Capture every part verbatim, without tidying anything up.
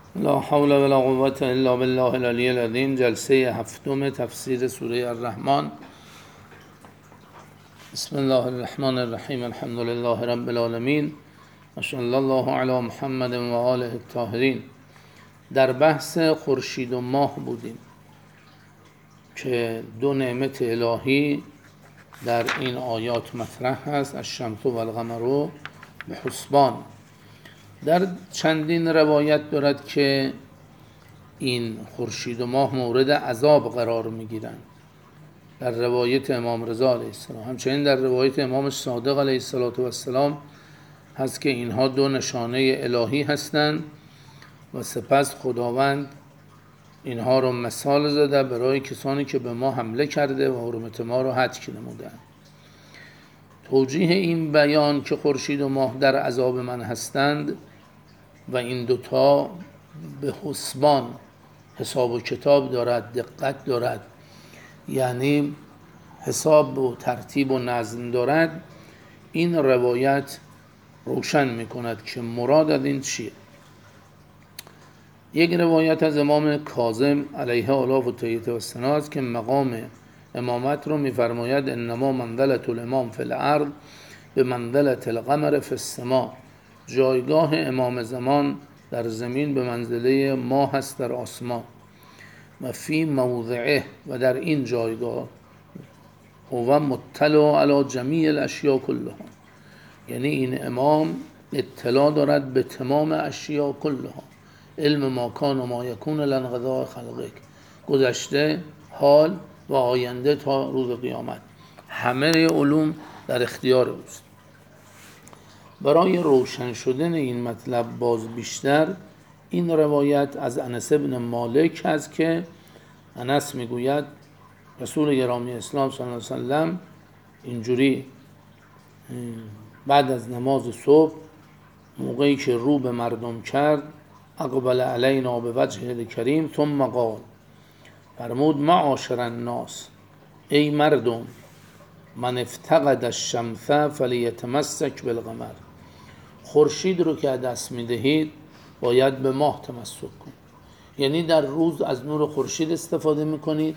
لا حول ولا قوة الا بالله العلی العظیم. جلسه هفتم تفسیر سوره الرحمن. بسم الله الرحمن الرحیم. الحمد لله رب العالمین و صلی الله علی محمد و آله الطاهرین. در بحث خورشید و ماه بودیم که دو نعمت الهی در این آیات مطرح هست، الشمس و القمر به حسبان. در چندین روایت دارد که این خورشید و ماه مورد عذاب قرار میگیرند. در روایت امام رضا علیه السلام، همچنین در روایت امام صادق علیه السلام هست که اینها دو نشانه الهی هستند و سپس خداوند اینها رو مثال زده برای کسانی که به ما حمله کرده و حرمت ما رو هتک نمودند. توجیه این بیان که خورشید و ماه در عذاب من هستند و این دوتا به حسبان، حساب و کتاب دارد، دقت دارد، یعنی حساب و ترتیب و نظم دارد، این روایت روشن می کند که مراد از این چیه. یک روایت از امام کاظم علیه آلاف و تحییت و ثنا است که مقام امامت رو می فرماید انما منزلة الامام فی الارض به منزلة القمر فی السماء. جایگاه امام زمان در زمین به منزله ماه هست در آسمان. و فی موضعه، و در این جایگاه هو مطلع علی جمیع الاشیاء کلها، یعنی این امام اطلاع دارد به تمام اشیاء کلها، علم ما کان و ما یکون لانقضاء خلقک، گذشته، حال و آینده تا روز قیامت، همه علوم در اختیار اوست. برای روشن شدن این مطلب باز بیشتر این روایت از انس بن مالک هست که انس میگوید رسول گرامی اسلام صلی الله علیه وسلم اینجوری بعد از نماز صبح موقعی که رو به مردم کرد، اقبل علینا به وجه کریم ثم قال، فرمود معاشر الناس، ای مردم، من افتقد الشمس فلیتمسک بالقمر، خورشید رو که دست میدهید باید به ماه تمسک کنید. یعنی در روز از نور خورشید استفاده میکنید،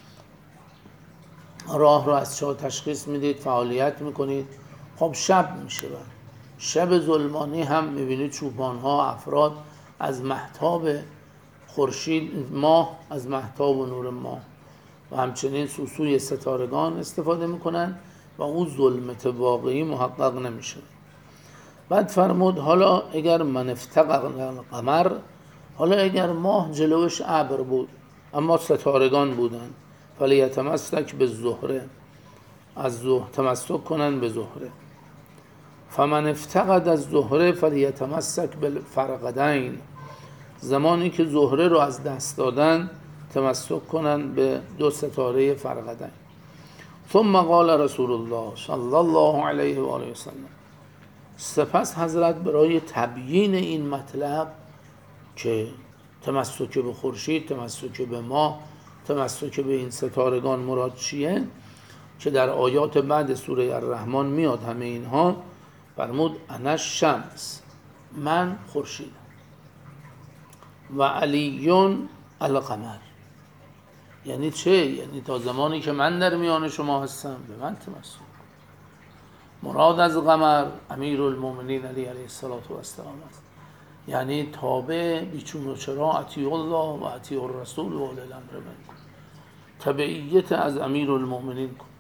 راه رو از چاه تشخیص میدید، فعالیت میکنید. خب شب میشه، شب ظلمانی هم میبینید چوپان ها، افراد از مهتاب خورشید، ماه، از مهتاب و نور ماه و همچنین سوسوی ستارگان استفاده میکنن و اون ظلمت واقعی محقق نمیشه. بعد فرمود حالا اگر من افتقد القمر، حالا اگر ماه جلوش ابر بود اما ستارگان بودن، فلیتمسک به زهره، از زهره تمسک کنن به زهره. فمن افتقد از زهره فلیتمسک بالفرقدین، زمانی که زهره رو از دست دادن تمسک کنن به دو ستاره فرقدین. ثم قال رسول الله صلی الله علیه و آله و سلم، سپس حضرت برای تبیین این مطلب که تمسک به خورشید، تمسک به ماه، تمسک به این ستارگان مراد چیه که در آیات بعد سوره الرحمن میاد همه اینها، فرمود انا الشمس، من خورشیدم، و علیون القمر. یعنی چه؟ یعنی تا زمانی که من در میان شما هستم به من تمسک. مراد از قمر امیر المؤمنین علی علیه السلام است، یعنی تابع بیچون و چرا اطیع الله و اطیع الرسول و اولی الامر منکم، تبعیت از امیر المؤمنین کن.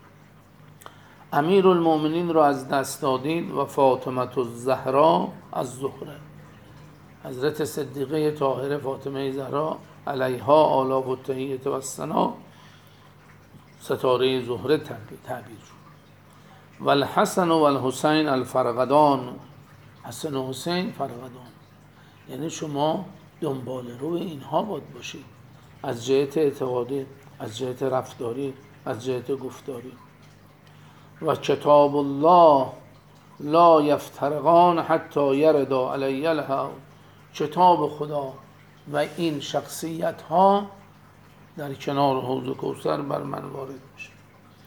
امیر المؤمنین رو از دست دادید و فاطمه الزهرا از زهره، حضرت صدیقه طاهره فاطمه زهرا علیها آلاف و تحییت و ثنا ستاره زهره تعبیر شد. و الحسن و الحسین الفرقدان، حسن و حسین فرقدان، یعنی شما دنبال رو اینها باید باشید، از جهت اعتقادی، از جهت رفتاری، از جهت گفتاری. و کتاب الله لا یفترقان حتی یردا علی الهوا، کتاب خدا و این شخصیت ها در کنار حوض کوثر بر من وارد میشه.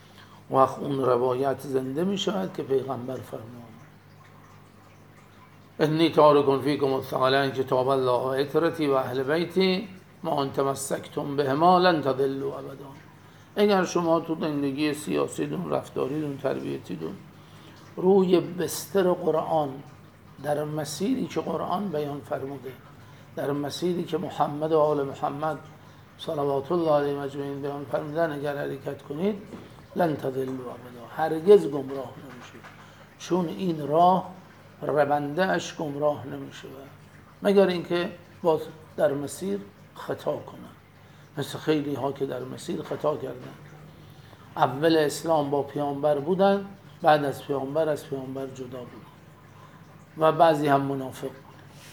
وقت اون روایت زنده می شود که پیغمبر فرمود انی تارک فیکم الثقلین کتاب الله و عترتی و اهل بیتی ما ان تمسکتم بهما لن تضلوا ابدا. اگر شما تو زندگی سیاسیتون، رفتاریتون، تربیتیتون روی بستر قرآن، در مسیری که قرآن بیان فرموده، در مسیری که محمد و آل محمد صلوات الله علیه مجمعین بیان فرمودن اگر حرکت کنید لن تضلوا ابدا، هرگز گمراه نمیشید، چون این راه رونده اش گمراه نمیشه مگر اینکه باز در مسیر خطا کنن، مثل خیلی ها که در مسیر خطا کردن. اول اسلام با پیامبر بودن، بعد از پیامبر از پیامبر جدا بود و بعضی هم منافق بود.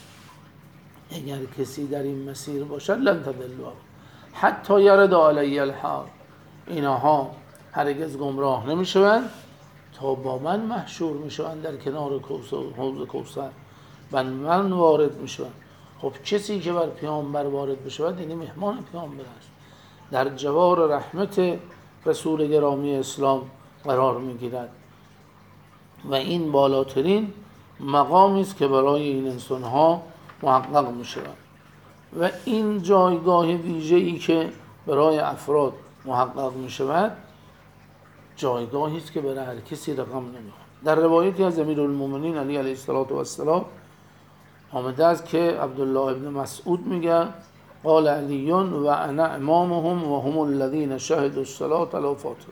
اگر کسی در این مسیر باشد لن تضلوا حتی یرد علی الحق، اینها هرگز گمراه نمیشوند تا با من محشور میشوند در کنار حوض کوثر، و من وارد میشوند. خب کسی که بر پیامبر وارد بشود یعنی مهمان پیامبر است، در جوار رحمت رسول گرامی اسلام قرار میگیرد و این بالاترین مقامی است که برای این انسان ها محقق میشود. و این جایگاه ویژه‌ای که برای افراد محقق میشود جایگاهی است که برای هر کسی رقم نمیخوره. در روایتی از امیرالمومنین علی علیه السلام آمده است که عبدالله ابن مسعود میگه قال علی و انا امامهم و هم الذین شهدوا الصلاة علی فاطمه.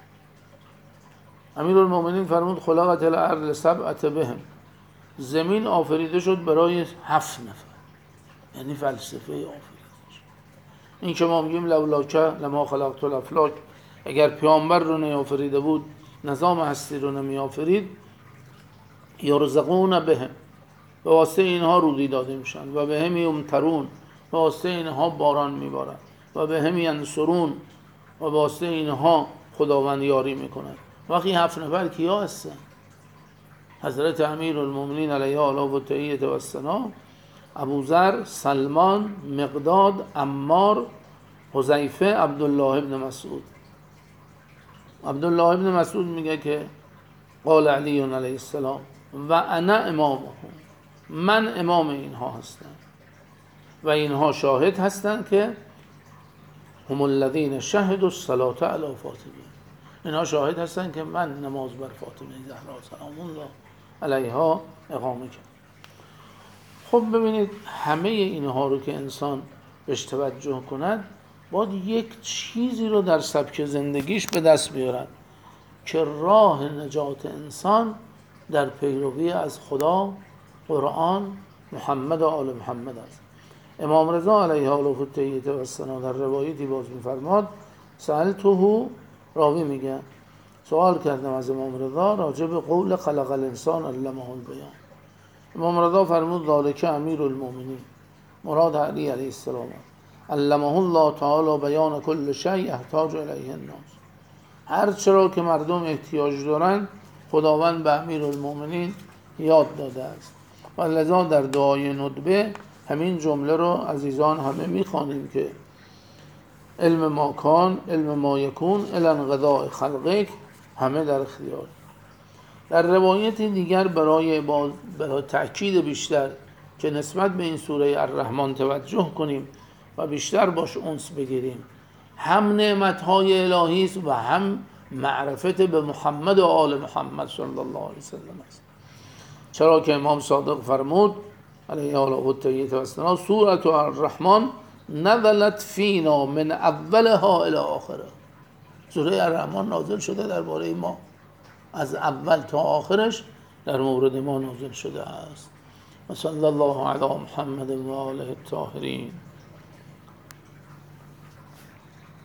امیرالمومنین فرمود خلقت الارض لسبعة بهم، زمین آفریده شد برای هفت نفر، یعنی فلسفه آفریدش. این که ما میگیم لولاک لما خلقت الافلاک، اگر پیامبر رو نیافریده بود نظام هستی رو نمی آفرید. یرزقون بهم، به واسطه اینها رودی داده میشن، و به هم یمطرون، به واسطه اینها باران میبارن، و به هم ینصرون، و به واسطه اینها خداوند یاری میکنن. وقتی هفت نفر کیا هستن؟ حضرت امیرالمومنین علیه آلا و تحییت و السلام، ابوذر، سلمان، مقداد، عمار، حذیفه، عبدالله ابن مسعود. عبدالله ابن مسعود میگه که قال علی علیه السلام و انا امامهم، من امام اینها هستم و اینها شاهد هستند که هم الذین شهدوا الصلاة علی فاطمه، اینها شاهد هستند که من نماز بر فاطمه زهرا سلام الله علیها اقامه کردم. خب ببینید همه اینها رو که انسان بهش توجه کند باید یک چیزی رو در سبک زندگیش به دست بیارد که راه نجات انسان در پیروی از خدا، قرآن، محمد و آل محمد است. امام رضا علیه التحیة و السلام در روایتی باز می‌فرماد سألته، راوی میگه سوال کردم از امام رضا راجع به قول خلق الانسان علمه البیان. امام رضا فرمود ذالک امیرالمومنین، مراد علی علیه السلام، علمه الله تعالی بیان کل شیء یحتاج الیه الناس، هر چرا که مردم احتیاج دارند خداوند به امیرالمومنین یاد داده است. و لذا در دعای ندبه همین جمله رو عزیزان همه میخوانیم که علم ما کان، علم ما یکون، الی انقضاء خلقک، همه در اختیار. در روایت دیگر برای با برای تأکید بیشتر که نسبت به این سوره الرحمن توجه کنیم و بیشتر باش انس بگیریم، هم نعمت‌های الهی است و هم معرفت به محمد و آل محمد صلی الله علیه وسلم است. چرا که امام صادق فرمود علیه آله التحیة و السلام سوره الرحمن نزلت فینا من اولها الی آخرها، سوره الرحمن نازل شده درباره ما، از اول تا آخرش در مورد ما نازل شده است. و صلی الله علی محمد و آله الطاهرین.